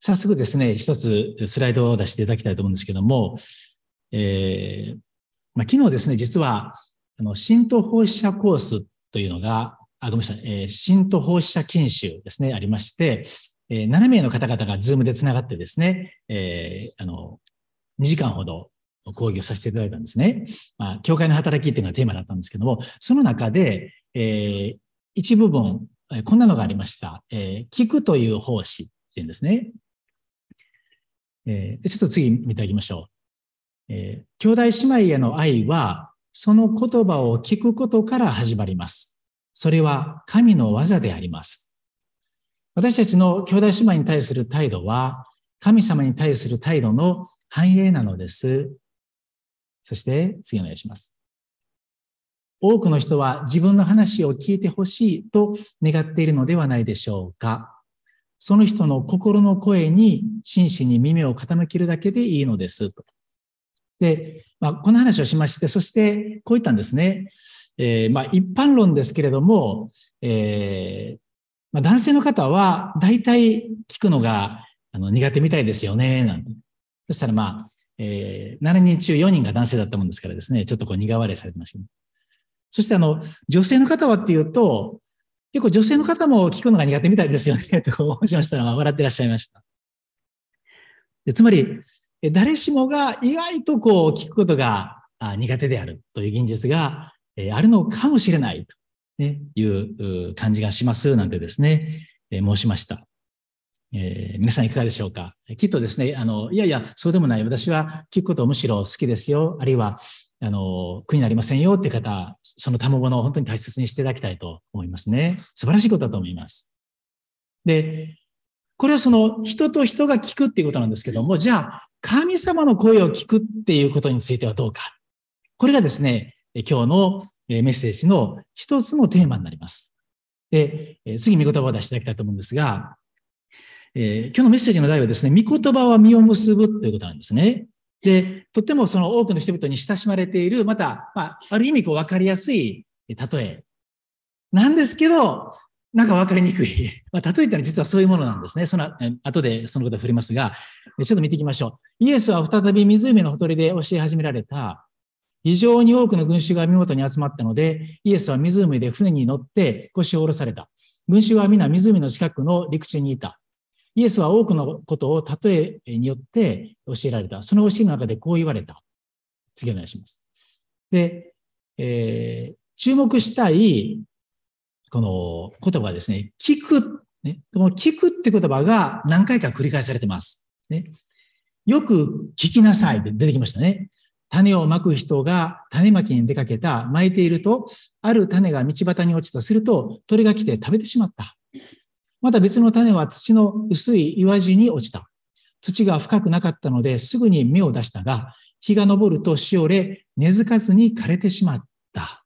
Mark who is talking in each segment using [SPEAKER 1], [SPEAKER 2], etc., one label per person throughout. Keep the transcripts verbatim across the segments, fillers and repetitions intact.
[SPEAKER 1] 早速ですね、一つスライドを出していただきたいと思うんですけども、えーまあ、昨日ですね、実は、あの、新途放射コースというのが、あ、ごめんなさい、えー、新途放射研修ですね、ありまして、えー、ななめいの方々がズームでつながってですね、えー、あの、にじかんほど講義をさせていただいたんですね。まあ、教会の働きっていうのがテーマだったんですけども、その中で、えー、一部分、こんなのがありました。えー、聞くという奉仕っていうんですね。えー、ちょっと次見ていきましょう。えー、兄弟姉妹への愛は、その言葉を聞くことから始まります。それは神の技であります。私たちの兄弟姉妹に対する態度は、神様に対する態度の反映なのです。そして次お願いします。多くの人は自分の話を聞いてほしいと願っているのではないでしょうか。その人の心の声に真摯に耳を傾けるだけでいいのです。で、まあ、この話をしまして、そしてこう言ったんですね。えー、まあ一般論ですけれども、えーまあ、男性の方は大体聞くのがあの苦手みたいですよね。なんて。そしたらまあ、えー、しちにん中よにんが男性だったもんですからですね、ちょっとこう苦笑いされてました、ね。そしてあの、女性の方はっていうと、結構女性の方も聞くのが苦手みたいですよね、とおっしゃいましたら、笑ってらっしゃいました。でつまり、誰しもが意外とこう聞くことが苦手であるという現実があるのかもしれないという感じがしますなんてですね、申しました。えー、皆さんいかがでしょうか。きっとですね、あの、いやいや、そうでもない。私は聞くことむしろ好きですよ。あるいは、あの、苦になりませんよっていう方、その賜物を本当に大切にしていただきたいと思いますね。素晴らしいことだと思います。で、これはその人と人が聞くっていうことなんですけども、じゃあ、神様の声を聞くっていうことについてはどうか。これがですね、今日のメッセージの一つのテーマになります。で、次、御言葉を出していただきたいと思うんですが、えー、今日のメッセージの題はですね、御言葉は実を結ぶということなんですね。で、とってもその多くの人々に親しまれている、また、まあ、ある意味こう分かりやすい例えなんですけど、なんか分かりにくい。まあ、例えたら実はそういうものなんですね。その、後でそのことを触れますが、ちょっと見ていきましょう。イエスは再び湖のほとりで教え始められた。非常に多くの群衆が身元に集まったので、イエスは湖で船に乗って腰を下ろされた。群衆は皆湖の近くの陸地にいた。イエスは多くのことを例えによって教えられた。その教えの中でこう言われた。次お願いします。で、えー、注目したいこの言葉はですね、聞く、ね、この聞くって言葉が何回か繰り返されてます。ね、よく聞きなさいって出てきましたね。種をまく人が種まきに出かけた、まいていると、ある種が道端に落ちた。すると、鳥が来て食べてしまった。また別の種は土の薄い岩地に落ちた。土が深くなかったので、すぐに芽を出したが、日が昇るとしおれ、根付かずに枯れてしまった。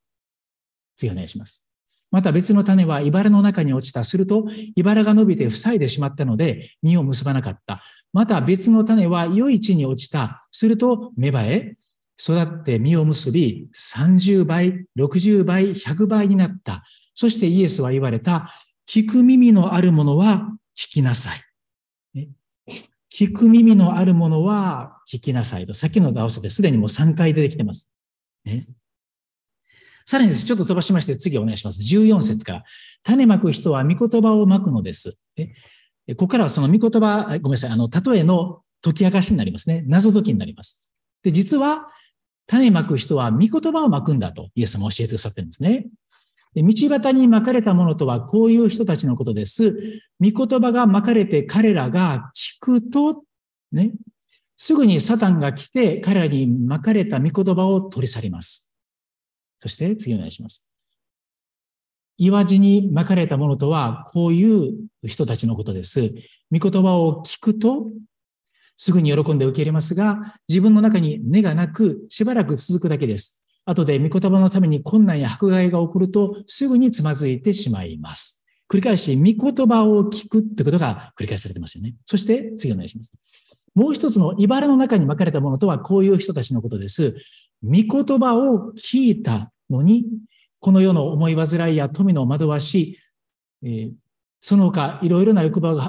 [SPEAKER 1] 次お願いします。また別の種は茨の中に落ちた。すると、茨が伸びて塞いでしまったので、実を結ばなかった。また別の種は良い地に落ちた。すると、芽生え、育って実を結び、さんじゅうばい、ろくじゅうばい、ひゃくばいになった。そしてイエスは言われた。聞く耳のあるものは聞きなさい。ね、聞く耳のあるものは聞きなさいと。さっきの合わせてすでにもうさんかい出てきてます。ね、さらにです、ちょっと飛ばしまして次お願いします。じゅうよん節から。種まく人は御言葉をまくのです。えここからはその御言葉、ごめんなさい、あの、例えの解き明かしになりますね。謎解きになります。で、実は、種まく人は御言葉をまくんだとイエス様教えてくださってるんですね。で、道端にまかれたものとはこういう人たちのことです。御言葉がまかれて彼らが聞くと、ね、すぐにサタンが来て彼らにまかれた御言葉を取り去ります。そして次お願いします。岩地にまかれたものとはこういう人たちのことです。御言葉を聞くと、すぐに喜んで受け入れますが、自分の中に根がなく、しばらく続くだけです。後で御言葉のために困難や迫害が起こると、すぐにつまずいてしまいます。繰り返し、御言葉を聞くってことが繰り返されてますよね。そして、次お願いします。もう一つの茨の中にまかれたものとは、こういう人たちのことです。御言葉を聞いたのに、この世の思い煩いや富の惑わし、えー、その他いろいろな欲望が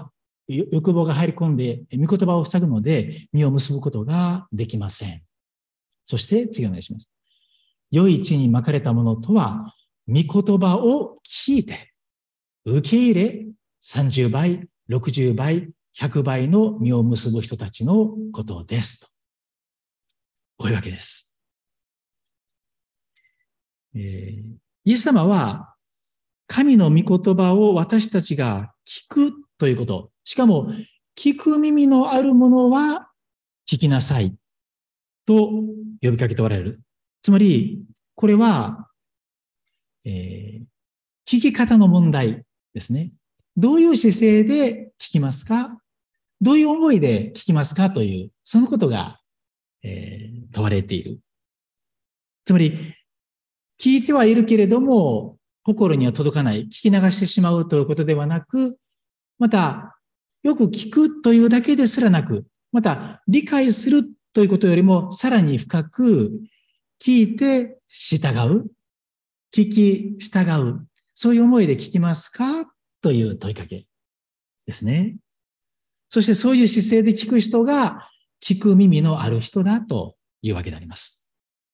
[SPEAKER 1] 欲望が入り込んで、御言葉を塞ぐので、実を結ぶことができません。そして次お願いします。良い地にまかれたものとは、御言葉を聞いて、受け入れ、さんじゅうばい、ろくじゅうばい、ひゃくばいの実を結ぶ人たちのことです。こういうわけです。えー、イエス様は、神の御言葉を私たちが聞くということ。しかも、聞く耳のあるものは聞きなさいと呼びかけておられる。つまり、これは、えー、聞き方の問題ですね。どういう姿勢で聞きますか？どういう思いで聞きますかという、そのことが、えー、問われている。つまり、聞いてはいるけれども、心には届かない、聞き流してしまうということではなく、また、よく聞くというだけですらなく、また、理解するということよりも、さらに深く、聞いて従う、聞き従う、そういう思いで聞きますかという問いかけですね。そしてそういう姿勢で聞く人が、聞く耳のある人だというわけであります。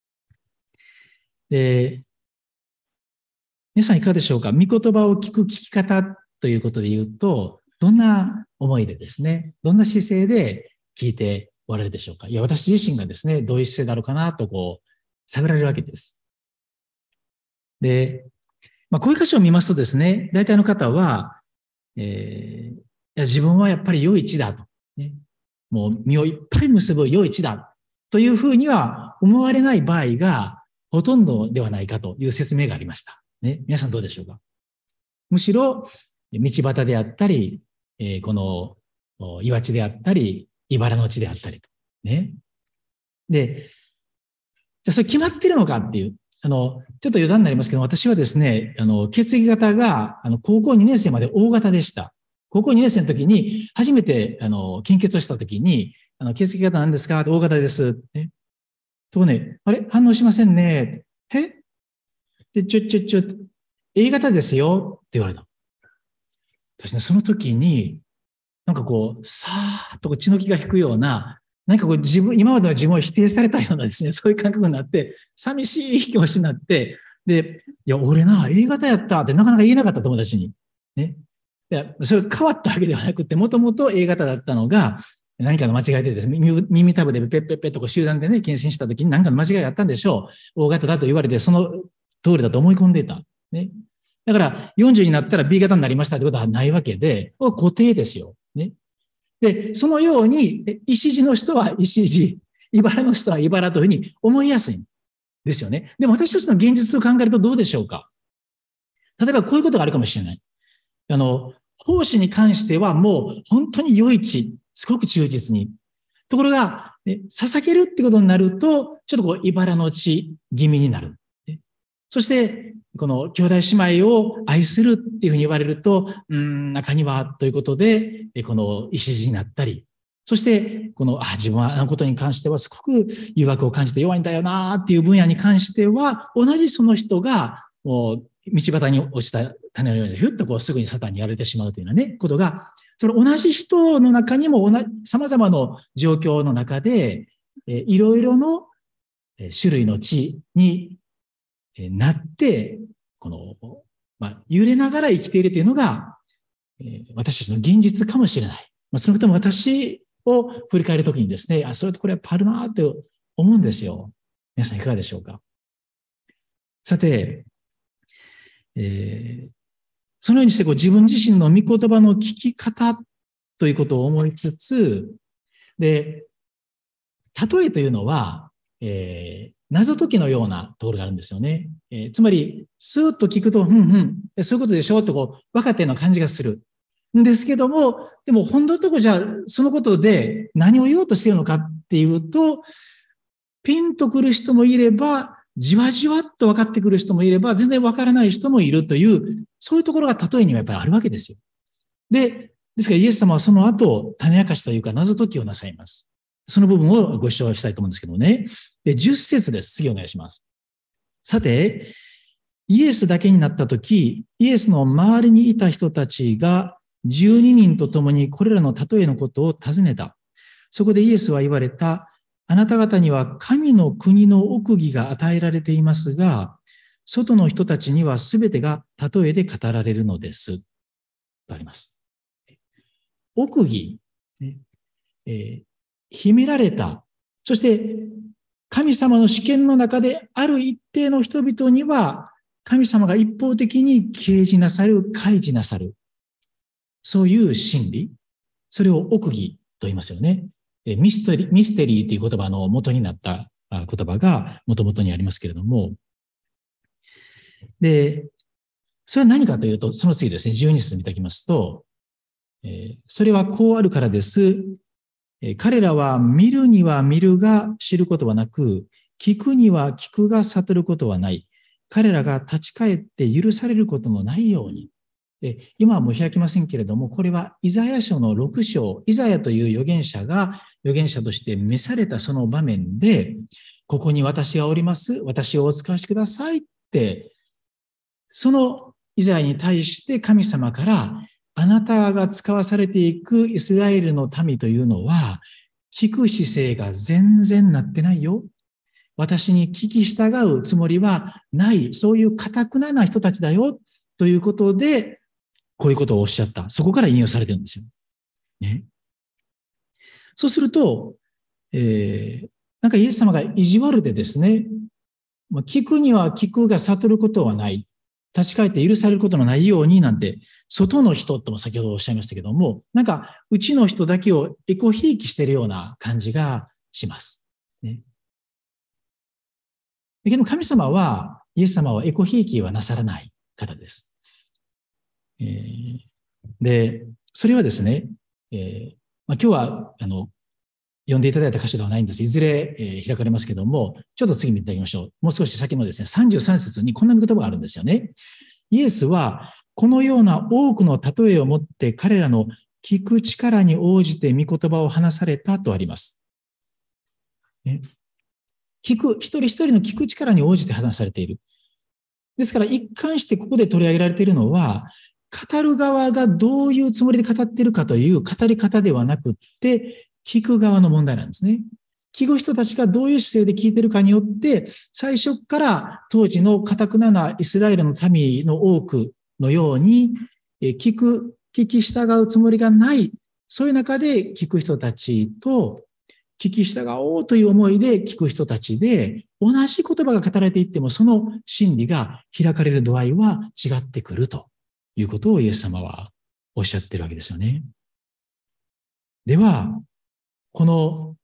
[SPEAKER 1] で、皆さんいかがでしょうか？御言葉を聞く聞き方ということで言うと、どんな思いでですね、どんな姿勢で聞いておられるでしょうか？いや、私自身がですね、どういう姿勢だろうかなとこう、探られるわけです。で、まあ、こういう箇所を見ますとですね、大体の方は、えー、いや自分はやっぱり良い地だと、ね。もう身をいっぱい結ぶ良い地だというふうには思われない場合がほとんどではないかという説明がありました。ね、皆さんどうでしょうか？むしろ、道端であったり、えー、この岩地であったり、茨の地であったりと。ね。で、じゃあそれ決まってるのかっていう。あの、ちょっと余談になりますけど、私はですね、あの、血液型が、あの、高校にねん生まで O 型でした。高校にねん生の時に、初めて、あの、献血をした時に、あの、血液型何ですか？ O 型です。ね。とね、あれ反応しませんね。えで、ちょ、ちょ、ちょ、A 型ですよって言われた。私ね、その時に、なんかこう、さーっと血の気が引くような、なんかこう自分、今までの自分を否定されたようなですね、そういう感覚になって、寂しい気持ちになって、で、いや、俺な、A 型やったってなかなか言えなかった友達に。ね。いや、それ変わったわけではなくて、もともと A 型だったのが、何かの間違いでですね、耳、耳たぶでペッペッペッとこう集団でね、検診した時に何かの間違いがあったんでしょう。O 型だと言われて、その通りだと思い込んでいた。ね。だから、よんじゅうになったら B 型になりましたってことはないわけで、固定ですよ。ね。で、そのように、石地の人は石地、茨の人は茨というふうに思いやすいんですよね。でも私たちの現実を考えるとどうでしょうか？例えばこういうことがあるかもしれない。あの、奉仕に関してはもう本当に良い地、すごく忠実に。ところが、ね、捧げるってことになると、ちょっとこう、茨の地気味になる。そして、この兄弟姉妹を愛するっていうふうに言われると、うん、中にはということで、この石地になったり、そして、この、あ、自分はあのことに関してはすごく誘惑を感じて弱いんだよなっていう分野に関しては、同じその人が、もう、道端に落ちた種のように、ふっとこうすぐにサタンにやられてしまうというようなね、ことが、その同じ人の中にも同じ、様々な状況の中で、えいろいろの種類の地になって、この、まあ、揺れながら生きているというのが、えー、私たちの現実かもしれない。まあ、そのことも私を振り返るときにですね、あ、それとこれはパルなーって思うんですよ。皆さんいかがでしょうか？さて、えー、そのようにしてこう自分自身の御言葉の聞き方ということを思いつつ、で、例えというのは、えー、謎解きのようなところがあるんですよね。えー、つまり、スーッと聞くと、うんうん、そういうことでしょとこう、分かったような感じがする。んですけども、でも本当のところじゃあ、そのことで何を言おうとしているのかっていうと、ピンとくる人もいれば、じわじわっと分かってくる人もいれば、全然分からない人もいるという、そういうところが例えにはやっぱりあるわけですよ。で、ですからイエス様はその後、種明かしというか謎解きをなさいます。その部分をご視聴したいと思うんですけどね。で、じゅっ節です。次お願いします。さて、イエスだけになったとき、イエスの周りにいた人たちがじゅうににんと共にこれらの例えのことを尋ねた。そこでイエスは言われた。あなた方には神の国の奥義が与えられていますが、外の人たちにはすべてが例えで語られるのです。とあります。奥義、ねえー、秘められた。そして神様の主権の中である一定の人々には神様が一方的に啓示なさる、開示なさる。そういう真理。それを奥義と言いますよね。ミステリー、ミステリーという言葉の元になった言葉が元々にありますけれども。で、それは何かというと、その次ですね、じゅうに節見ておきますと、それはこうあるからです。彼らは見るには見るが知ることはなく、聞くには聞くが悟ることはない。彼らが立ち返って許されることもないように。で今はもう開きませんけれども、これはイザヤ書のろく章、イザヤという預言者が預言者として召されたその場面で、ここに私がおります、私をお使わしくださいって、そのイザヤに対して神様から、あなたが使わされていくイスラエルの民というのは、聞く姿勢が全然なってないよ。私に聞き従うつもりはない。そういう堅くなな人たちだよ。ということで、こういうことをおっしゃった。そこから引用されてるんですよ。ね。そうすると、えー、なんかイエス様が意地悪でですね、聞くには聞くが悟ることはない。立ち返って許されることのないようになんて、外の人とも先ほどおっしゃいましたけども、なんか、うちの人だけをエコひいきしているような感じがします。ね。だけど神様は、イエス様はエコひいきはなさらない方です。えー、で、それはですね、えーまあ、今日は、あの、読んでいただいた箇所ではないんです。いずれ、えー、開かれますけども、ちょっと次見ていただきましょう。もう少し先のですね、さんじゅうさん節にこんな言葉があるんですよね。イエスは、このような多くの例えをもって彼らの聞く力に応じて御言葉を話されたとあります。ね、聞く、一人一人の聞く力に応じて話されている。ですから一貫してここで取り上げられているのは、語る側がどういうつもりで語っているかという語り方ではなくって、聞く側の問題なんですね。聞く人たちがどういう姿勢で聞いているかによって、最初から当時の堅くななイスラエルの民の多くのように、聞く、聞き従うつもりがない、そういう中で聞く人たちと、聞き従おうという思いで聞く人たちで、同じ言葉が語られていっても、その真理が開かれる度合いは違ってくるということをイエス様はおっしゃっているわけですよね。では、この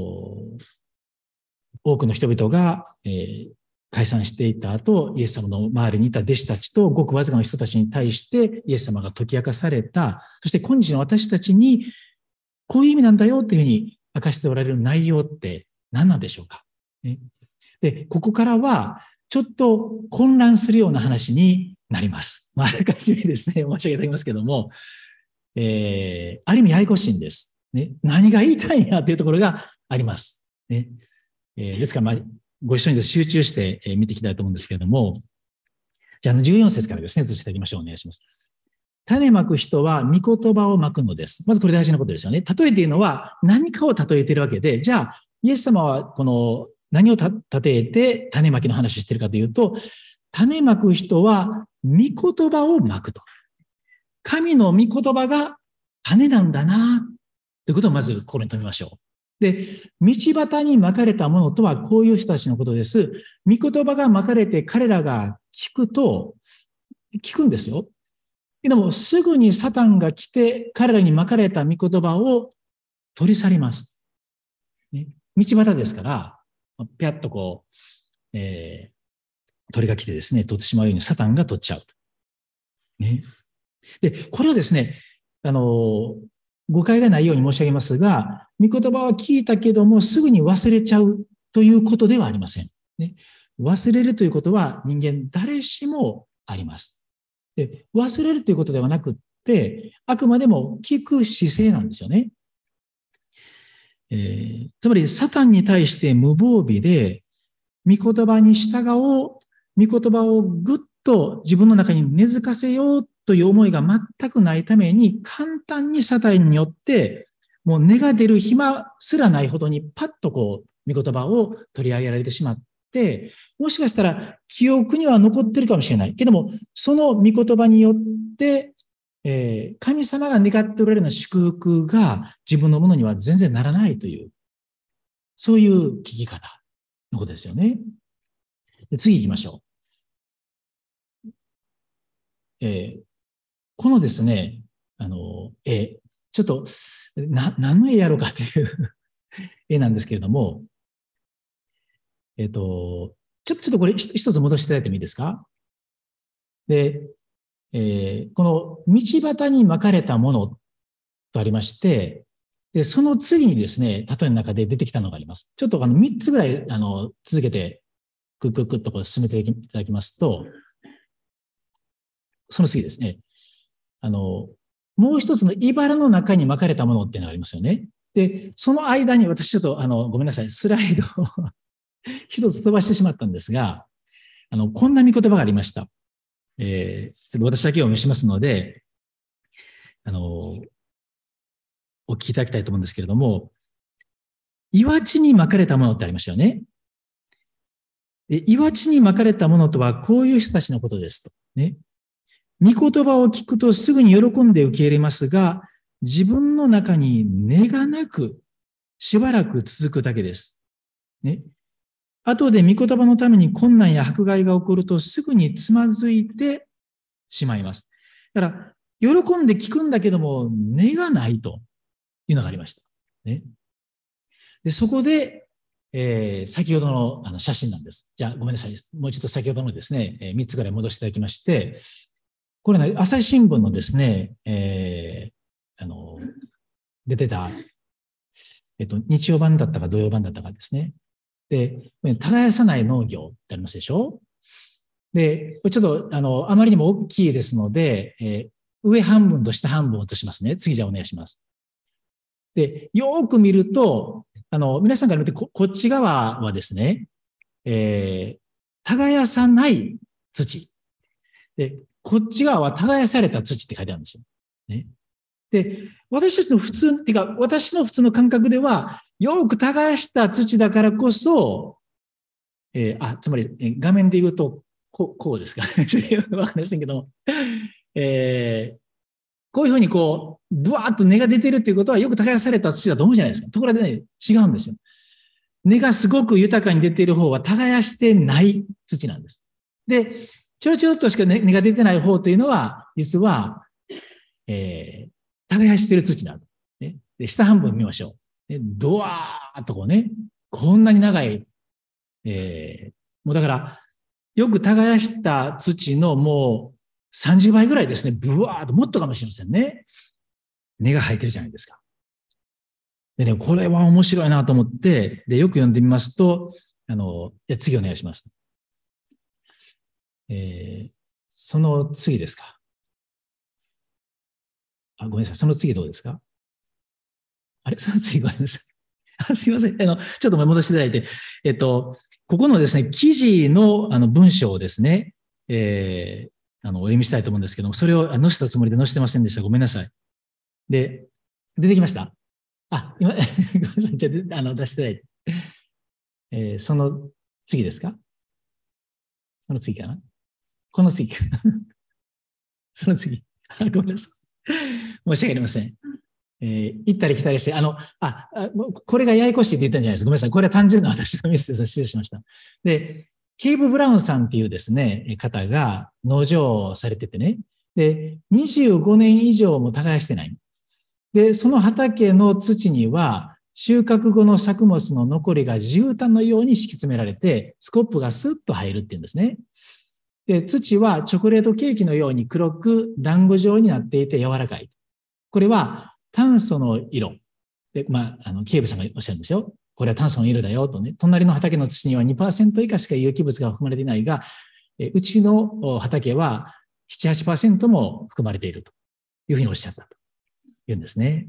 [SPEAKER 1] 多くの人々が、えー、解散していった後、イエス様の周りにいた弟子たちとごくわずかの人たちに対してイエス様が解き明かされた、そして今日の私たちにこういう意味なんだよというふうに明かしておられる内容って何なんでしょうか。ね、で、ここからはちょっと混乱するような話になります。まあ、あらかじめですね、申し上げていただきますけども、えー、ある意味ややこしいんです。ね、何が言いたいんやっていうところがあります。ねえー、ですから、まあ、ご一緒に集中して見ていきたいと思うんですけれども、じゃあ、じゅうよん節からですね、移していきましょう。お願いします。種まく人は御言葉をまくのです。まずこれ大事なことですよね。例えているのは何かを例えているわけで、じゃあ、イエス様はこの何をた例えて種まきの話をしているかというと、種まく人は御言葉をまくと。神の御言葉が種なんだな、ということをまず心に留めましょう。で、道端にまかれたものとはこういう人たちのことです。御言葉がまかれて彼らが聞くと、聞くんですよ。でもすぐにサタンが来て彼らにまかれた御言葉を取り去ります。ね、道端ですから、ぴゃっとこう、えー、鳥が来てですね、取ってしまうようにサタンが取っちゃう。ね、で、これをですね、あの、誤解がないように申し上げますが、御言葉は聞いたけどもすぐに忘れちゃうということではありません。ね、忘れるということは人間誰しもあります。で、忘れるということではなくって、あくまでも聞く姿勢なんですよね。えー、つまり、サタンに対して無防備で、御言葉に従おう、御言葉をぐっと自分の中に根付かせようという思いが全くないために、簡単にサタンによって、もう根が出る暇すらないほどにパッとこう、御言葉を取り上げられてしまって、もしかしたら記憶には残ってるかもしれない。けども、その御言葉によって、えー、神様が願っておられるような祝福が自分のものには全然ならないという、そういう聞き方のことですよね。で、次行きましょう。えー、このですね、あの、絵、ちょっと、な、何の絵やろうかという絵なんですけれども、えっと、ちょっと、ちょっとこれ一つ戻していただいてもいいですか？で、えー、この道端に巻かれたものとありまして、で、その次にですね、例えの中で出てきたのがあります。ちょっとあのみっつぐらい、あの、続けて、クックックッとこう進めていただきますと、その次ですね。あの、もう一つの茨の中に巻かれたものっていうのがありますよね。で、その間に私ちょっとあの、ごめんなさい、スライドを一つ飛ばしてしまったんですが、あの、こんな見言葉がありました。えー、私だけを召しますので、あの、お聞きいただきたいと思うんですけれども、岩地に巻かれたものってありましたよね。で、岩地に巻かれたものとはこういう人たちのことですと。ね。御言葉を聞くとすぐに喜んで受け入れますが、自分の中に根がなく、しばらく続くだけです。ね。後で御言葉のために困難や迫害が起こるとすぐにつまずいてしまいます。だから、喜んで聞くんだけども、根がないというのがありました。ね。で、そこで、えー、先ほどのあの写真なんです。じゃあ、ごめんなさい。もう一度先ほどのですね、えー、みっつぐらい戻していただきまして、これね、朝日新聞のですね、えー、あの、出てた、えっと、日曜版だったか土曜版だったかですね。で、耕さない農業ってありますでしょ？で、ちょっと、あの、あまりにも大きいですので、えー、上半分と下半分を映しますね。次じゃあお願いします。で、よーく見ると、あの、皆さんから見てこ、こっち側はですね、えー、耕さない土。で、こっち側は耕された土って書いてあるんですよ。ね。で、私たちの普通、っていうか、私の普通の感覚では、よく耕した土だからこそ、えー、あ、つまり、えー、画面で言うと、こう、こうですかね。わかりませんけども、えー、こういうふうにこう、ブワーッと根が出てるっていうことは、よく耕された土だと思うじゃないですか。ところでね、違うんですよ。根がすごく豊かに出ている方は耕してない土なんです。で、ちょろちょろっとしか根が出てない方というのは、実は、えー、耕している土なんだ。ね。で、下半分見ましょう。でドワーッとこうね、こんなに長い、えー、もうだから、よく耕した土のもうさんじゅうばいぐらいですね、ブワーッと、もっとかもしれませんね。根が生えてるじゃないですか。でね、これは面白いなと思って、で、よく読んでみますと、あの、次お願いします。えー、その次ですか。あ、ごめんなさい。その次どうですか？あれその次ごめんなさい。あ、すいません。あの、ちょっと戻していただいて。えっと、ここのですね、記事のあの文章をですね、えー、あの、お読みしたいと思うんですけども、それを載せたつもりで載せてませんでした。ごめんなさい。で、出てきました？あ、今、ごめんなさい。じゃあ、あの、出していただいて。えー、その次ですか？その次かな？この次か。その次。ごめんなさい。申し訳ありません。えー、行ったり来たりして、あの、あ、あこれがややこしいって言ったんじゃないです。ごめんなさい。これは単純な私のミスです。失礼しました。で、ケイブ・ブラウンさんっていうですね、方が農場をされててね。で、にじゅうごねん以上も耕してない。で、その畑の土には、収穫後の作物の残りが絨毯のように敷き詰められて、スコップがスッと入るっていうんですね。で、土はチョコレートケーキのように黒く団子状になっていて柔らかい。これは炭素の色。で、まあ、あの、ケイブさんがおっしゃるんですよ。これは炭素の色だよとね。隣の畑の土には にパーセント 以下しか有機物が含まれていないが、えうちの畑はなな、はちパーセント も含まれているというふうにおっしゃったというんですね。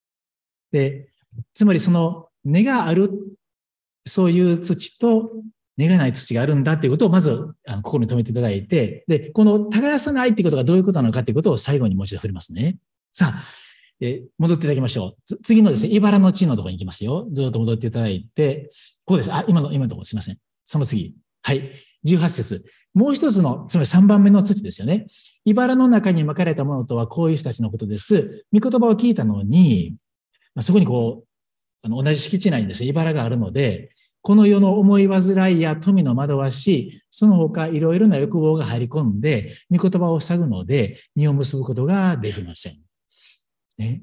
[SPEAKER 1] で、つまりその根がある、そういう土と根がない土があるんだっていうことをまずあの心に留めていただいて、で、この耕さないっていうことがどういうことなのかっていうことを最後にもう一度触れますね。さあ、え戻っていただきましょう。次のですね、茨の地のところに行きますよ。ずっと戻っていただいて、こうです。あ、今の、今のところすいません。その次。はい。じゅうはち節。もう一つの、つまりさんばんめの土ですよね。茨の中にまかれたものとはこういう人たちのことです。御言葉を聞いたのに、まあ、そこにこう、あの同じ敷地内にですね、茨があるので、この世の思い煩いや富の惑わし、その他いろいろな欲望が入り込んで、御言葉を塞ぐので、実を結ぶことができません。ね。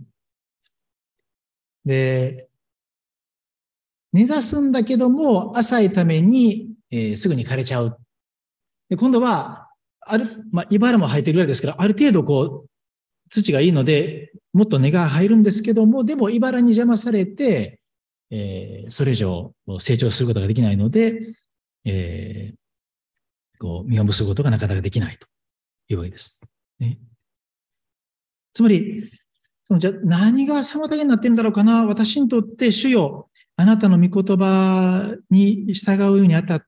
[SPEAKER 1] で、根ざすんだけども、浅いために、えー、すぐに枯れちゃう。で、今度は、ある、まあ、茨も生えてるぐらいですから、ある程度こう、土がいいので、もっと根が入るんですけども、でも茨に邪魔されて、えー、それ以上成長することができないので、えー、こう、実を結ぶことがなかなかできないというわけです。ね、つまり、じゃあ何が妨げになっているんだろうかな。私にとって主よ、あなたの御言葉に従うようにあたって、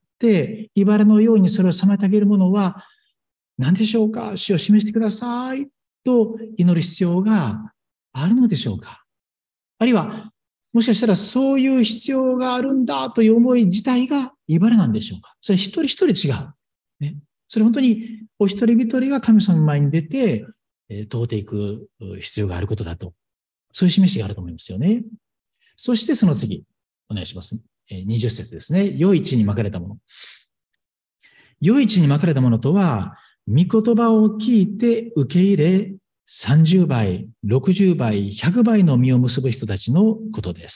[SPEAKER 1] 茨のようにそれを妨げるものは何でしょうか。主を示してくださいと祈る必要があるのでしょうか。あるいは、もしかしたらそういう必要があるんだという思い自体が茨なんでしょうか。それ一人一人違う。ね、それ本当にお一人一人が神様の前に出て、問うていく必要があることだと。そういう示しがあると思いますよね。そしてその次、お願いします。にじゅっ節ですね。良い地にまかれたもの。良い地にまかれたものとは、御言葉を聞いて受け入れ、さんじゅうばい、ろくじゅうばい、ひゃくばいの実を結ぶ人たちのことです。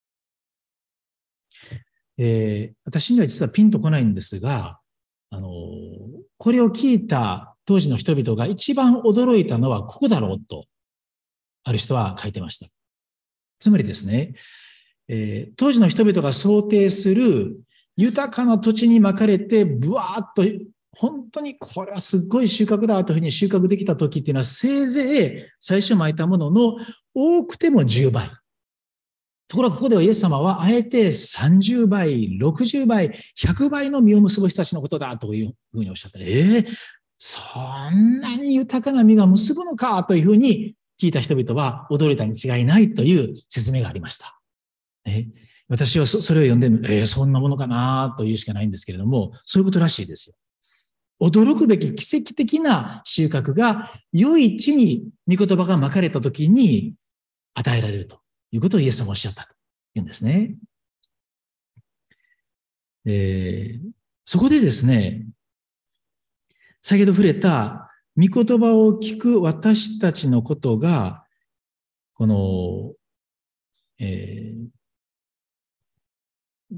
[SPEAKER 1] えー、私には実はピンとこないんですが、あの、これを聞いた当時の人々が一番驚いたのはここだろうと、ある人は書いてました。つまりですね、えー、当時の人々が想定する豊かな土地にまかれて、ブワーッと、本当にこれはすっごい収穫だというふうに収穫できた時っていうのは、せいぜい最初まいたものの多くてもじゅうばい。ところがここではイエス様はあえてさんじゅうばい、ろくじゅうばい、ひゃくばいの実を結ぶ人たちのことだというふうにおっしゃった。えー、そんなに豊かな実が結ぶのかというふうに聞いた人々は驚いたに違いないという説明がありました。えー、私はそれを読んで、えー、そんなものかなというしかないんですけれども、そういうことらしいですよ。驚くべき奇跡的な収穫が良い地に御言葉がまかれたときに与えられるということをイエス様はおっしゃったというんですね。えー、そこでですね、先ほど触れた御言葉を聞く私たちのことが、この、えー、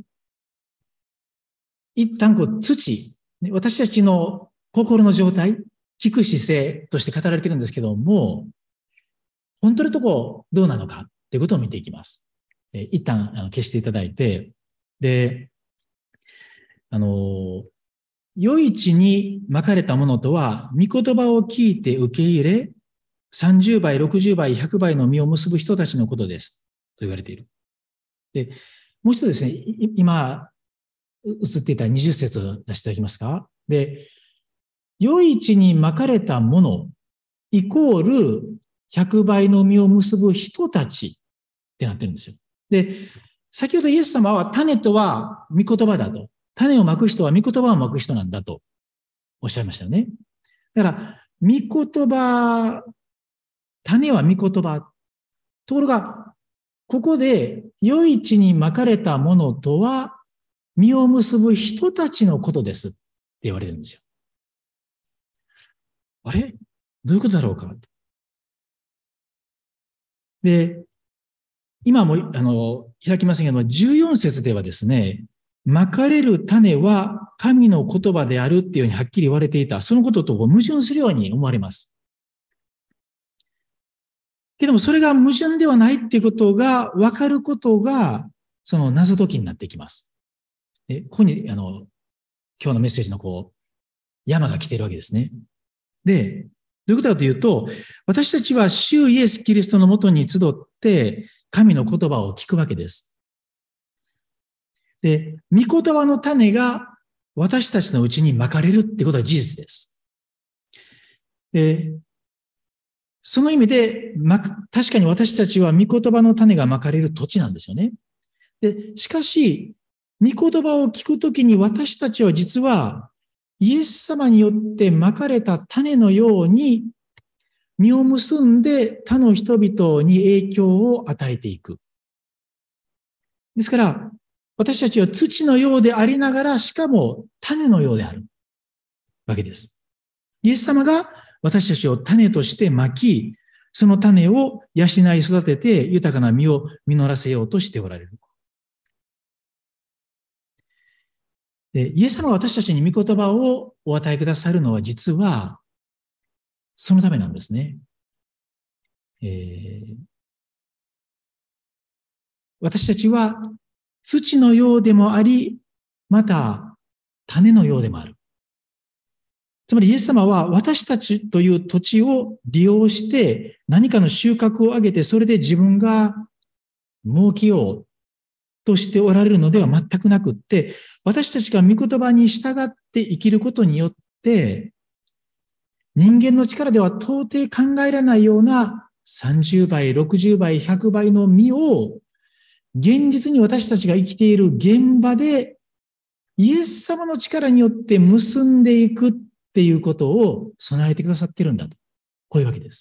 [SPEAKER 1] 一旦こう土、私たちの心の状態、聞く姿勢として語られているんですけども、本当のとこどうなのかということを見ていきます。えー、一旦あの消していただいて、で、あの、良い地にまかれたものとは、御言葉を聞いて受け入れ、さんじゅうばい、ろくじゅうばい、ひゃくばいの実を結ぶ人たちのことです。と言われている。で、もう一度ですね、今、映っていたにじゅっ節を出していただけますか。で、良い地にまかれたもの、イコールひゃくばいの実を結ぶ人たちってなってるんですよ。で、先ほどイエス様は種とは御言葉だと。種をまく人は御言葉をまく人なんだとおっしゃいましたよね。だから、御言葉、種は御言葉。ところが、ここで良い地にまかれたものとは、実を結ぶ人たちのことですって言われるんですよ。あれどういうことだろうか。で、今も、あの、開きませんけども、じゅうよん節ではですね、まかれる種は神の言葉であるっていうようにはっきり言われていた。そのことと矛盾するように思われます。けども、それが矛盾ではないっていうことが分かることが、その謎解きになってきます。で、ここに、あの、今日のメッセージのこう、山が来ているわけですね。で、どういうことかというと、私たちは主イエス・キリストのもとに集って、神の言葉を聞くわけです。 で、御言葉の種が私たちのうちにまかれるってことは事実です。で、その意味で、ま、確かに私たちは御言葉の種がまかれる土地なんですよね。で、しかし、御言葉を聞くときに私たちは実はイエス様によってまかれた種のように実を結んで他の人々に影響を与えていく。ですから、私たちは土のようでありながら、しかも種のようであるわけです。イエス様が私たちを種としてまき、その種を養い育てて豊かな実を実らせようとしておられる。で、イエス様が私たちに御言葉をお与えくださるのは実はそのためなんですね。えー、私たちは土のようでもあり、また種のようでもある。つまりイエス様は私たちという土地を利用して何かの収穫を上げてそれで自分が儲けようとしておられるのでは全くなくって、私たちが御言葉に従って生きることによって人間の力では到底考えられないようなさんじゅうばい、ろくじゅうばい、ひゃくばいの実を現実に私たちが生きている現場でイエス様の力によって結んでいくっていうことを備えてくださっているんだと。こういうわけです。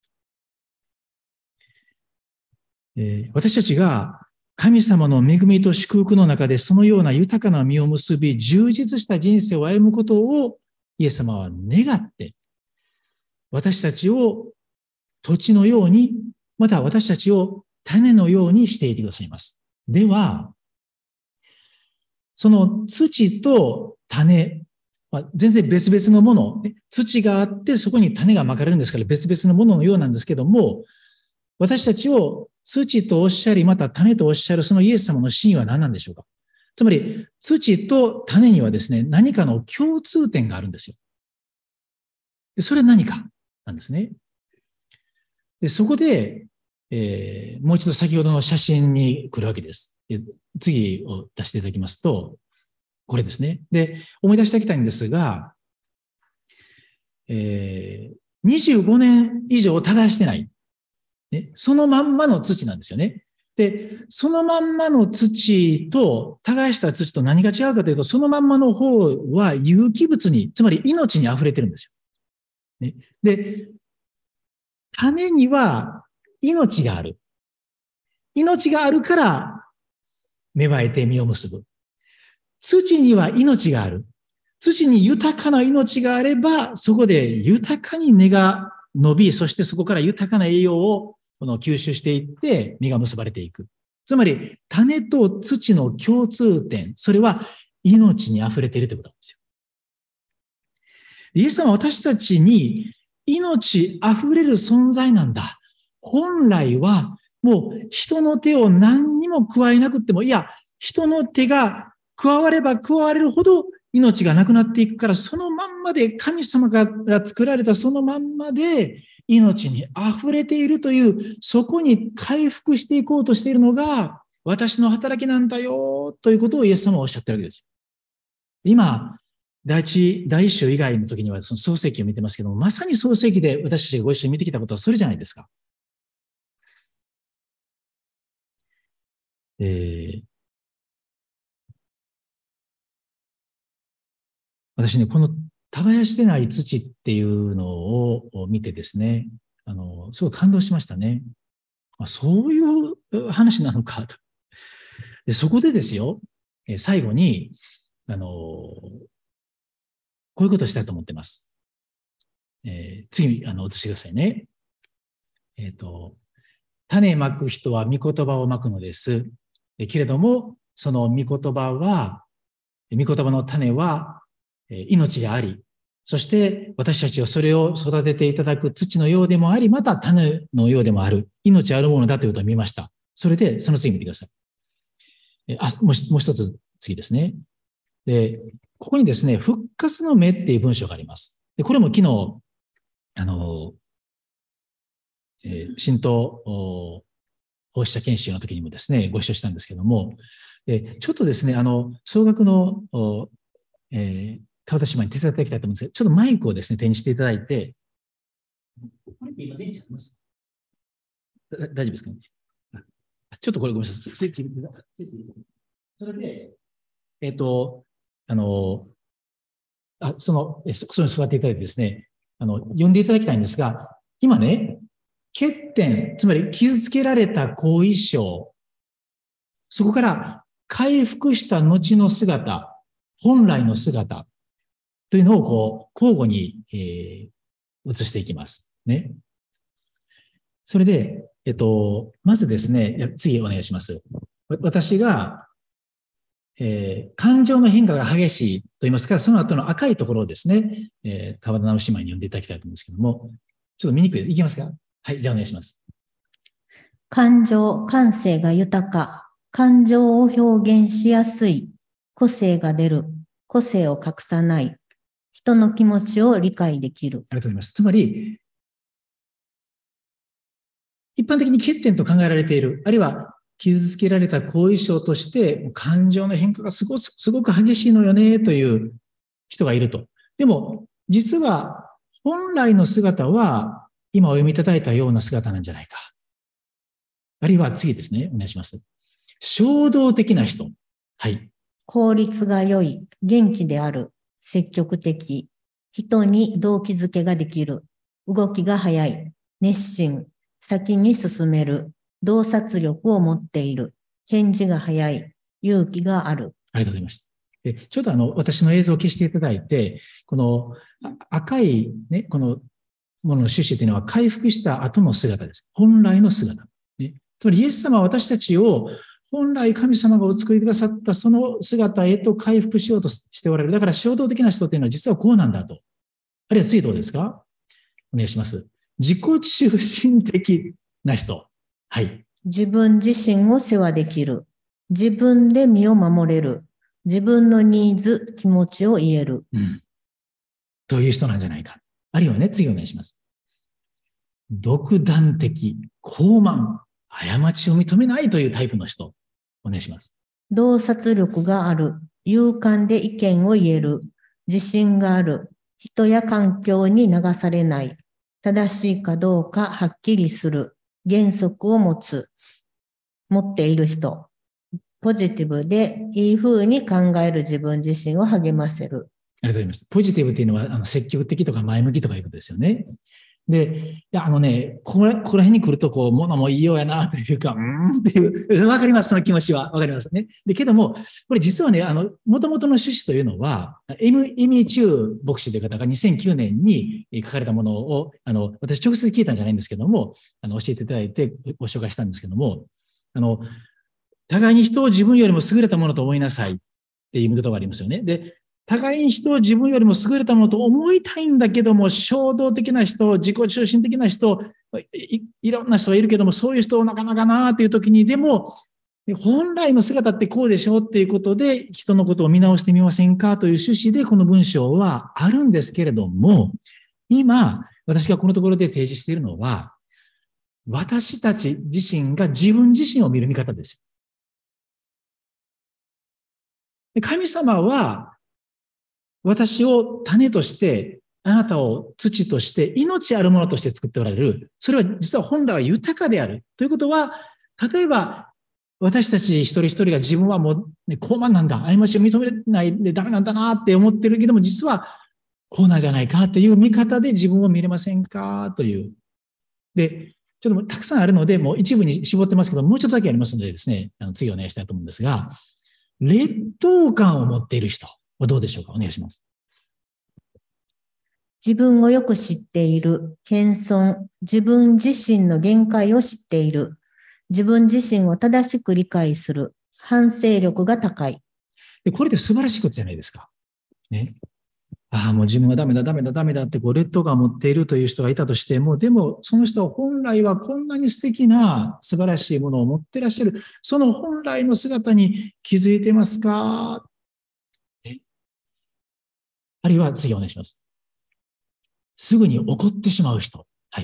[SPEAKER 1] えー、私たちが神様の恵みと祝福の中でそのような豊かな実を結び、充実した人生を歩むことをイエス様は願って、私たちを土地のように、また私たちを種のようにしていてくださいます。では、その土と種、まあ、全然別々のもの、土があってそこに種がまかれるんですから別々のもののようなんですけども、私たちを土とおっしゃり、また種とおっしゃるそのイエス様の真意は何なんでしょうか。つまり、土と種にはですね、何かの共通点があるんですよ。それは何かなんですね。で、そこで、えー、もう一度先ほどの写真に来るわけです。で、次を出していただきますと、これですね。で、思い出しておきたいんですが、えー、にじゅうごねん以上耕してない。ね、そのまんまの土なんですよね。で、そのまんまの土と、耕した土と何が違うかというと、そのまんまの方は有機物に、つまり命に溢れてるんですよ。ね、で、種には命がある。命があるから芽生えて実を結ぶ。土には命がある。土に豊かな命があれば、そこで豊かに根が伸び、そしてそこから豊かな栄養をこの吸収していって実が結ばれていく。つまり、種と土の共通点、それは命に溢れているということなんですよ。イエス様は私たちに命溢れる存在なんだ。本来はもう人の手を何にも加えなくても、いや、人の手が加われば加われるほど命がなくなっていくから、そのまんまで神様が作られたそのまんまで命に溢れているという、そこに回復していこうとしているのが私の働きなんだよということをイエス様はおっしゃってるわけですよ。今、第一、第一章以外の時にはその創世記を見てますけども、まさに創世記で私たちがご一緒に見てきたことはそれじゃないですか。えー、私ね、この耕してない土っていうのを見てですね、あの、すごい感動しましたね。あ、そういう話なのかと。で、そこでですよ、最後に、あの、こういうことをしたいと思ってます。えー、次、あの、映してくださいね。えっと、種まく人は御言葉をまくのです。けれども、その御言葉は、御言葉の種は命であり、そして私たちはそれを育てていただく土のようでもあり、また種のようでもある、命あるものだということを見ました。それで、その次見てください。あ、もう一つ次ですね。で、ここにですね、復活の目っていう文章があります。で、これも昨日、あの、えー、神道放射研修の時にもですね、ご一緒したんですけども、 で、ちょっとですね、あの、総額の、えー、川田姉妹に手伝っていただきたいと思うんですけど、ちょっとマイクをですね、手にしていただいて、これって今電池あります？大丈夫ですかね？ちょっとこれごめんなさい。スイッチ入れてください。それで、えっ、ー、と、あの、あその、えそこに座っていただいてですね、あの、呼んでいただきたいんですが、今ね、欠点、つまり傷つけられた後遺症、そこから回復した後の姿、本来の姿というのをこう、交互に、えー、移していきます。ね。それで、えっと、まずですね、次お願いします。私が、えー、感情の変化が激しいと言いますから、その後の赤いところをですね、えー、川田直姉妹に呼んでいただきたいと思うんですけども、ちょっと見にくい。いきますか？はい、じゃあお願いします。
[SPEAKER 2] 感情、感性が豊か、感情を表現しやすい、個性が出る、個性を隠さない、人の気持ちを理解できる。
[SPEAKER 1] ありがとうございます。つまり、一般的に欠点と考えられている、あるいは傷つけられた後遺症として、感情の変化がすごく、すごく激しいのよね、という人がいると。でも、実は、本来の姿は、今お読みいただいたような姿なんじゃないか。あるいは次ですね。お願いします。衝動的な人。はい。
[SPEAKER 2] 効率が良い、元気である、積極的、人に動機づけができる、動きが早い、熱心、先に進める、洞察力を持っている、返事が早い、勇気がある。
[SPEAKER 1] ありがとうございました。で、ちょっとあの、私の映像を消していただいて、この赤いね、このものの趣旨というのは回復した後の姿です。本来の姿。ね、つまりイエス様は私たちを本来神様がお作りくださったその姿へと回復しようとしておられる。だから衝動的な人というのは実はこうなんだと。あるいは次どうですか？お願いします。自己中心的な人。はい。
[SPEAKER 2] 自分自身を世話できる。自分で身を守れる。自分のニーズ、気持ちを言える。
[SPEAKER 1] うん。という人なんじゃないか。あるいはね、次お願いします。独断的、傲慢、過ちを認めないというタイプの人。お願いします。
[SPEAKER 2] 洞察力がある。勇敢で意見を言える。自信がある。人や環境に流されない。正しいかどうかはっきりする。原則を持つ。持っている人。ポジティブでいい風に考える自分自身を励ませる。
[SPEAKER 1] ありがとうございます。ポジティブっていうのはあの積極的とか前向きとかいうことですよね。で、いや、あのね、ここら、ここら辺に来ると、こう、ものもいいようやな、というか、うーんっていう、わかります、その気持ちは。わかりますね。で、けども、これ実はね、あの、元々の趣旨というのは、エム、エミーチュー牧師という方がにせんきゅうねんに書かれたものを、あの、私直接聞いたんじゃないんですけども、あの、教えていただいてご紹介したんですけども、あの、互いに人を自分よりも優れたものと思いなさいっていうことがありますよね。で、互いに人を自分よりも優れたものと思いたいんだけども、衝動的な人、自己中心的な人、い, いろんな人がいるけども、そういう人をなかなかなっていう時に、でも、本来の姿ってこうでしょっていうことで、人のことを見直してみませんかという趣旨でこの文章はあるんですけれども、今、私がこのところで提示しているのは、私たち自身が自分自身を見る見方です。神様は、私を種として、あなたを土として、命あるものとして作っておられる。それは実は本来は豊かである。ということは、例えば、私たち一人一人が自分はもう、ね、高慢なんだ。過ちを認めないでダメなんだなって思ってるけども、実はこうなんじゃないかっていう見方で自分を見れませんかという。で、ちょっとたくさんあるので、もう一部に絞ってますけど、もうちょっとだけありますのでですね、あの次お願いしたいと思うんですが、劣等感を持っている人はどうでしょうか？お願いします。
[SPEAKER 2] 自分をよく知っている、謙遜、自分自身の限界を知っている、自分自身を正しく理解する、反省力が高い。
[SPEAKER 1] で、これって素晴らしいことじゃないですか。ね。ああ、もう自分はダメだ、ダメだ、ダメだってこう劣等感を持っているという人がいたとしても、でもその人は本来はこんなに素敵な素晴らしいものを持ってらっしゃる。その本来の姿に気づいてますか？ね、あるいは次お願いします。すぐに怒ってしまう人。はい。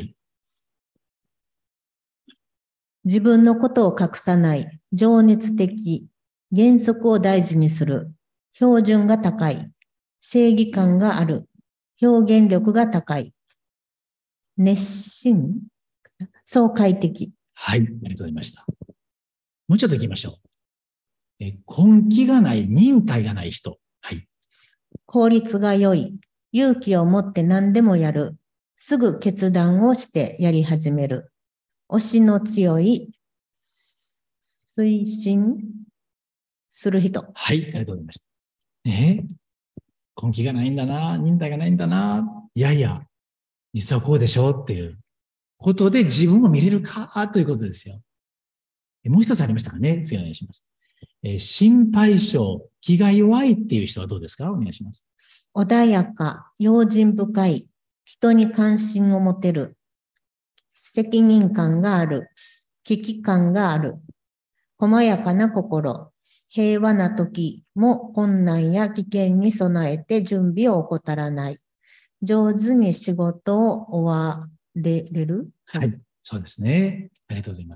[SPEAKER 2] 自分のことを隠さない、情熱的、 原則を大事にする。標準が高い。正義感がある。表現力が高い。熱心、爽快的。
[SPEAKER 1] はい、ありがとうございました。もうちょっと行きましょう。え根気がない、忍耐がない人。はい。
[SPEAKER 2] 効率が良い。勇気を持って何でもやる。すぐ決断をしてやり始める。推しの強い。推進する人。
[SPEAKER 1] はい、ありがとうございました。え根気がないんだな、忍耐がないんだな。いやいや、実はこうでしょっていうことで自分を見れるかということですよ。もう一つありましたかね。次お願いします。えー、心配性、気が弱いっていう人はどうですか？お願いします。
[SPEAKER 2] 穏やか、用心深い、人に関心を持てる、責任感がある、危機感がある、細やかな心、平和な時も困難や危険に備えて準備を怠らない、上手に仕事を終われる。
[SPEAKER 1] はい、そうですね。ありがとうございます。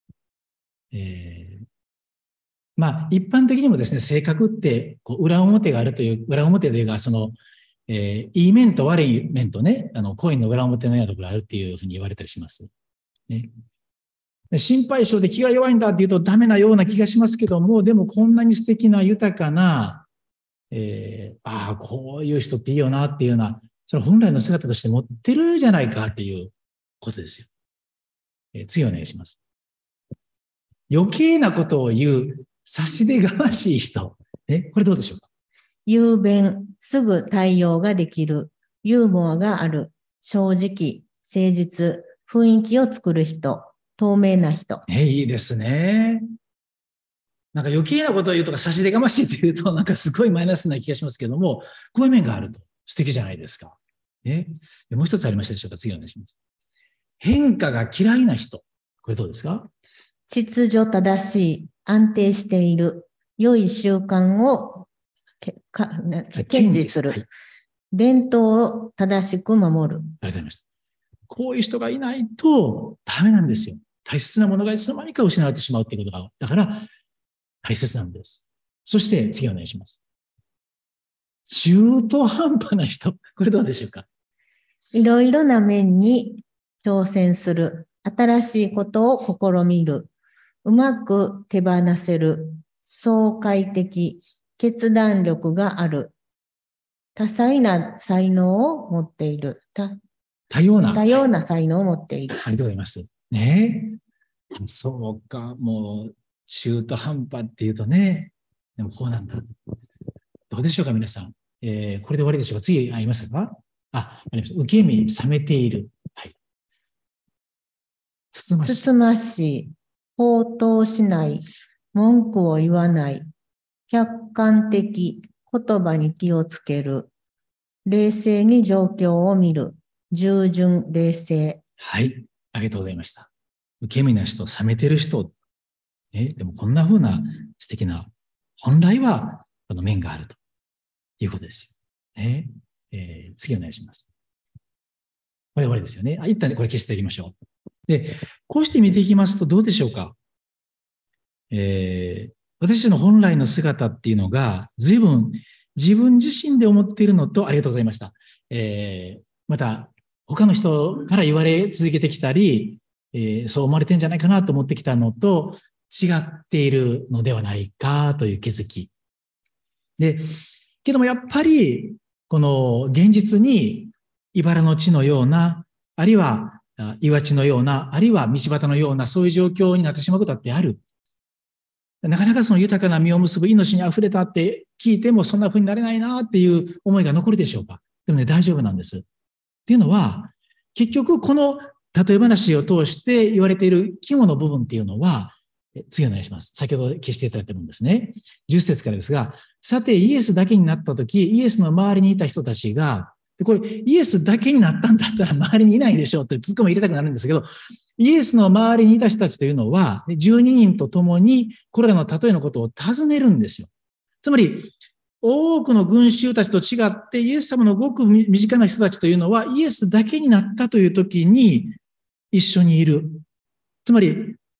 [SPEAKER 1] えー、まあ、一般的にもですね、性格って、こう裏表があるという、裏表というか、その、えー、いい面と悪い面とね、あの、コインの裏表のようなところがあるっていうふうに言われたりします。ね。で心配性で気が弱いんだって言うとダメなような気がしますけども、でもこんなに素敵な豊かな、えー、ああ、こういう人っていいよなっていうような、それ本来の姿として持ってるじゃないかっていうことですよ。えー、次お願いします。余計なことを言う、差し出がましい人。え、これどうでしょうか？
[SPEAKER 2] 雄弁、すぐ対応ができる、ユーモアがある、正直、誠実、雰囲気を作る人、透明な人。
[SPEAKER 1] え、いいですね。なんか余計なことを言うとか差し出がましいって言うとなんかすごいマイナスな気がしますけども、こういう面があると素敵じゃないですか。ね。もう一つありましたでしょうか？次お願いします。変化が嫌いな人。これどうですか？
[SPEAKER 2] 秩序正しい、安定している、良い習慣を堅持する、はい、伝統を正しく守る。ありがとう
[SPEAKER 1] ございました。こういう人がいないとダメなんですよ。大切なものがいつの間にか失われてしまうっていうことが、だから大切なんです。そして次お願いします。中途半端な人。これどうでしょうか？
[SPEAKER 2] いろいろな面に挑戦する。新しいことを試みる。うまく手放せる。爽快的。決断力がある。多彩な才能を持っている。多,
[SPEAKER 1] 多様な。
[SPEAKER 2] 多様な才能を持っている。
[SPEAKER 1] ありがとうございます。ねえ。そうか、もう中途半端っていうとね、でもこうなんだ。どうでしょうか、皆さん。えー、これで終わりでしょうか？次、ありましたか？あ、ありました。受け身、冷めている。はい。つつましい。
[SPEAKER 2] つつましい。放蕩しない。文句を言わない。客観的。言葉に気をつける。冷静に状況を見る。従順、冷静。
[SPEAKER 1] はい。ありがとうございました。受け身な人、冷めてる人。え、でもこんな風な素敵な、本来はこの面があるということですよ。ねえー、次お願いします。これ終わりですよね。あ、一旦これ消していきましょう。で、こうして見ていきますとどうでしょうか？えー、私の本来の姿っていうのが随分自分自身で思っているのと、ありがとうございました。えー、また他の人から言われ続けてきたり、えー、そう思われてんじゃないかなと思ってきたのと違っているのではないかという気づき。で、けどもやっぱりこの現実に茨の地のような、あるいは岩地のような、あるいは道端のような、そういう状況になってしまうことだってある。なかなかその豊かな実を結ぶ命に溢れたって聞いてもそんな風になれないなっていう思いが残るでしょうか？でもね、大丈夫なんです。っていうのは、結局この例え話を通して言われている肝の部分っていうのは、次お願いします。先ほど消していただいてるんですね。じゅっ節からですが、さてイエスだけになったとき、イエスの周りにいた人たちが、これイエスだけになったんだったら周りにいないでしょうって突っ込み入れたくなるんですけど、イエスの周りにいた人たちというのは、じゅうににんと共にこれらの例えのことを尋ねるんですよ。つまり、多くの群衆たちと違って、イエス様のごく身近な人たちというのは、イエスだけになったという時に一緒にいる。つまり、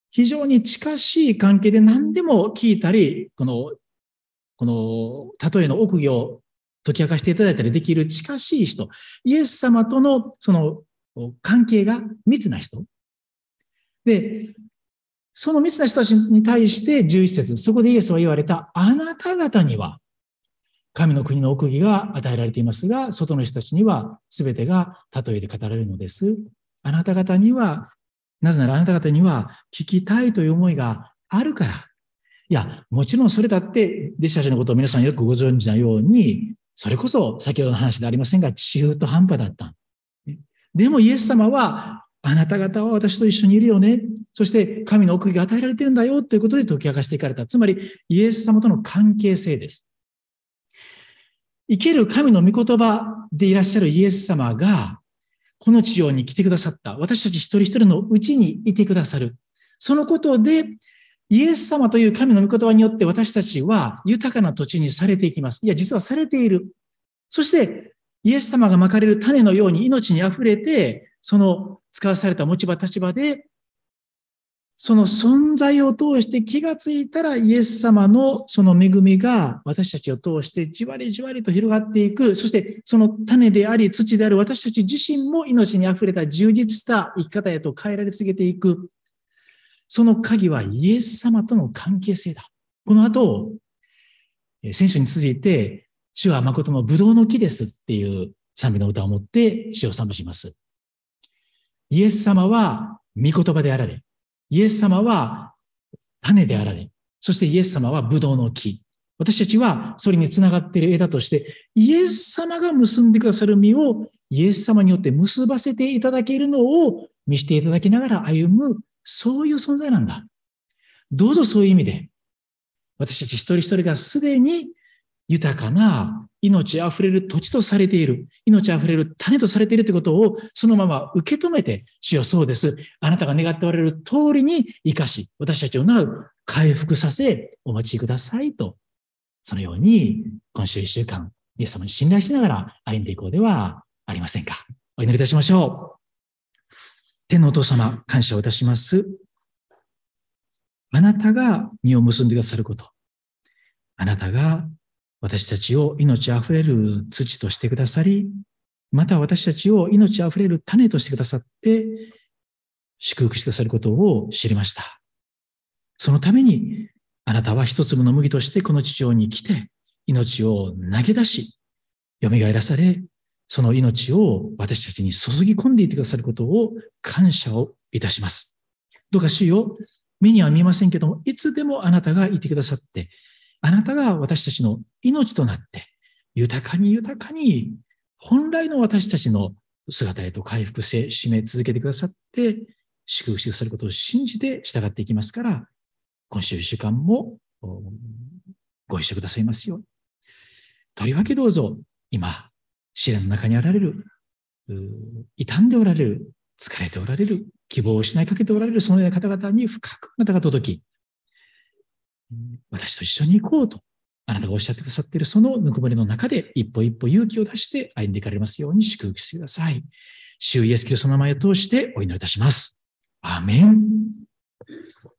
[SPEAKER 1] 非常に近しい関係で何でも聞いたり、この、この、例えの奥義を解き明かしていただいたりできる近しい人、イエス様とのその関係が密な人。で、その密な人たちに対してじゅういち節、そこでイエスは言われた、あなた方には神の国の奥義が与えられていますが、外の人たちには全てが例えで語られるのです。あなた方には、なぜならあなた方には聞きたいという思いがあるから。いや、もちろんそれだって弟子たちのことを皆さんよくご存知なように、それこそ先ほどの話でありませんが、中途半端だった。でもイエス様は、あなた方は私と一緒にいるよね。そして神の奥義が与えられているんだよということで解き明かしていかれた。つまりイエス様との関係性です。生ける神の御言葉でいらっしゃるイエス様が、この地上に来てくださった。私たち一人一人のうちにいてくださる。そのことで、イエス様という神の御言葉によって私たちは豊かな土地にされていきます。いや、実はされている。そして、イエス様がまかれる種のように命にあふれて、その使わされた持ち場立場で、その存在を通して気がついたらイエス様のその恵みが私たちを通してじわりじわりと広がっていく。そしてその種であり土である私たち自身も命にあふれた充実した生き方へと変えられ続けていく。その鍵はイエス様との関係性だ。この後、聖書に続いて、主は誠のブドウの木ですっていう賛美の歌を持って主を賛美します。イエス様は御言葉であられ、イエス様は種であられ、そしてイエス様はブドウの木。私たちはそれにつながっている枝として、イエス様が結んでくださる実をイエス様によって結ばせていただけるのを見せていただきながら歩む、そういう存在なんだ。どうぞそういう意味で、私たち一人一人がすでに豊かな命あふれる土地とされている、命あふれる種とされているということをそのまま受け止めて、主よそうです。あなたが願っておられる通りに生かし、私たちをなう回復させ、お待ちくださいと。そのように、今週一週間、イエス様に信頼しながら歩んでいこうではありませんか。お祈りいたしましょう。天のお父様、感謝をいたします。あなたが実を結んでくださること。あなたが私たちを命あふれる土としてくださり、また私たちを命あふれる種としてくださって、祝福してくださることを知りました。そのために、あなたは一粒の麦としてこの地上に来て、命を投げ出し、蘇らされ、その命を私たちに注ぎ込んでいってくださることを感謝をいたします。どうか主よ、目には見えませんけども、いつでもあなたがいてくださって、あなたが私たちの命となって、豊かに豊かに、本来の私たちの姿へと回復し、締め続けてくださって、祝福してくださることを信じて従っていきますから、今週一週間もご一緒くださいますように。とりわけどうぞ、今、試練の中にあられる、傷んでおられる、疲れておられる、希望を失いかけておられるそのような方々に深くあなたが届き、私と一緒に行こうと、あなたがおっしゃってくださっているそのぬくもりの中で一歩一歩勇気を出して歩んでいかれますように祝福してください。主イエスキリストの名前を通してお祈りいたします。アーメン。